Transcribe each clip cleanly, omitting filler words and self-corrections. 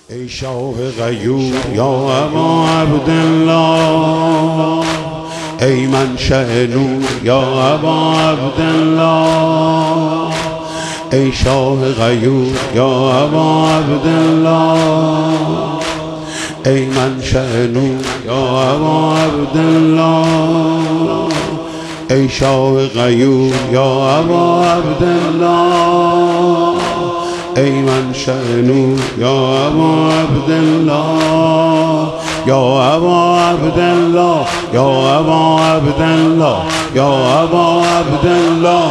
ای شاه غیور یا ابا عبدالله، ای منشأ نور یا ابا عبدالله، ای شاه غیور یا ابا عبدالله، ای منشأ نور یا ابا عبدالله، ای شاه غیور یا ابا عبدالله، ای منشأ نور یا ابا عبدالله، یا ابا عبدالله، یا ابا عبدالله، یا ابا عبدالله.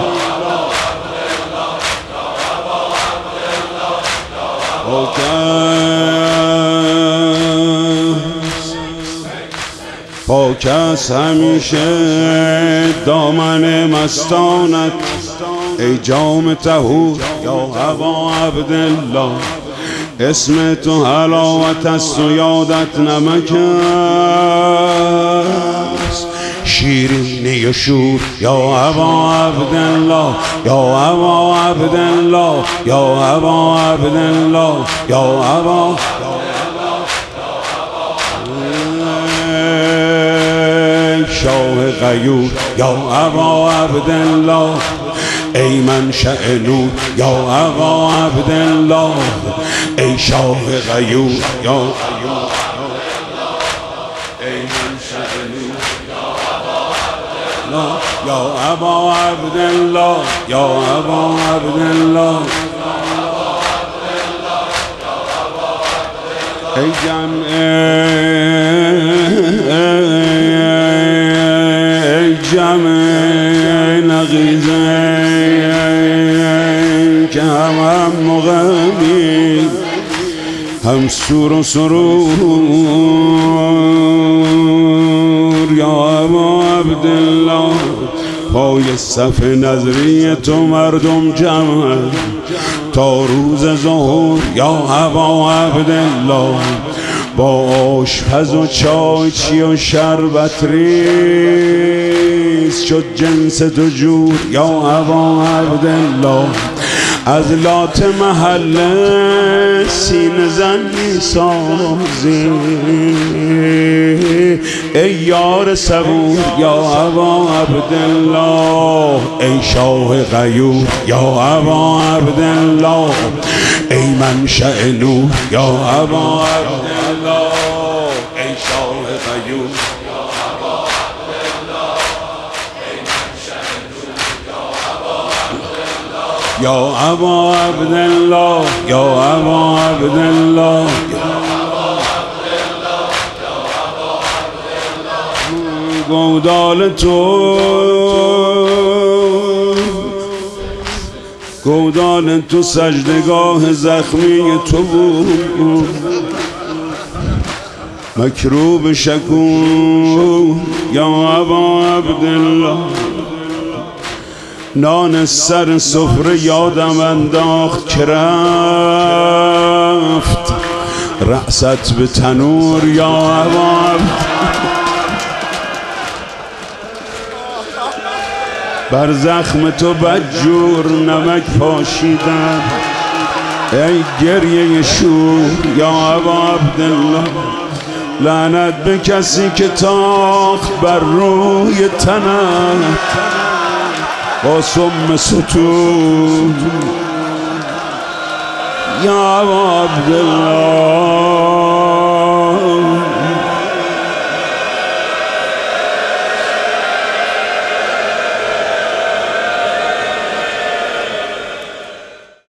پاک است همیشه دامن مستانت، ای جام طهور یا ابا عبدالله، اسم تو حلاوت است و یادت نمک است، شیرینی و شور یا ابا عبدالله، یا ابا عبدالله، یا ابا عبدالله، یا ابا شاه غیور یا ابا عبدالله، ای منشأ نور یا ابا عبدالله، ای شاه غیور یا ای منشأ نور یا ابا عبدالله، یا ابا عبدالله، ای جمع نغیزه که هم مغنی هم سور و سرور یا ابا عبدالله، پای صف نظری تو مردم جمع تا روز ظهور یا ابا عبدالله، با آشپز و چای چی و شربت ریز شد جنس تو جور یا ابا عبدالله، از لات محله سینه زن میسازی ای یار صبور یا ابا عبدالله، ای شاه غیور یا ابا عبدالله، ای منشأ نور یا ابا عبدالله، ای شاه غیور یا ابا عبدالله، ای منشأ نور یا ابا عبدالله، یا ابا عبدالله، گودال تو سجدگاه زخمی تو بود، مکروب شکور یا ابا عبدالله، نان سر سفره یادم انداخت که رفت رأست به تنور یا ابا بر زخم تو بدجور نمک پاشیدم، ای گریه شور یا ابا عبدالله، لعنت به کسی که تاخت بر روی تنت با سم ستون یا ابا عبدالله.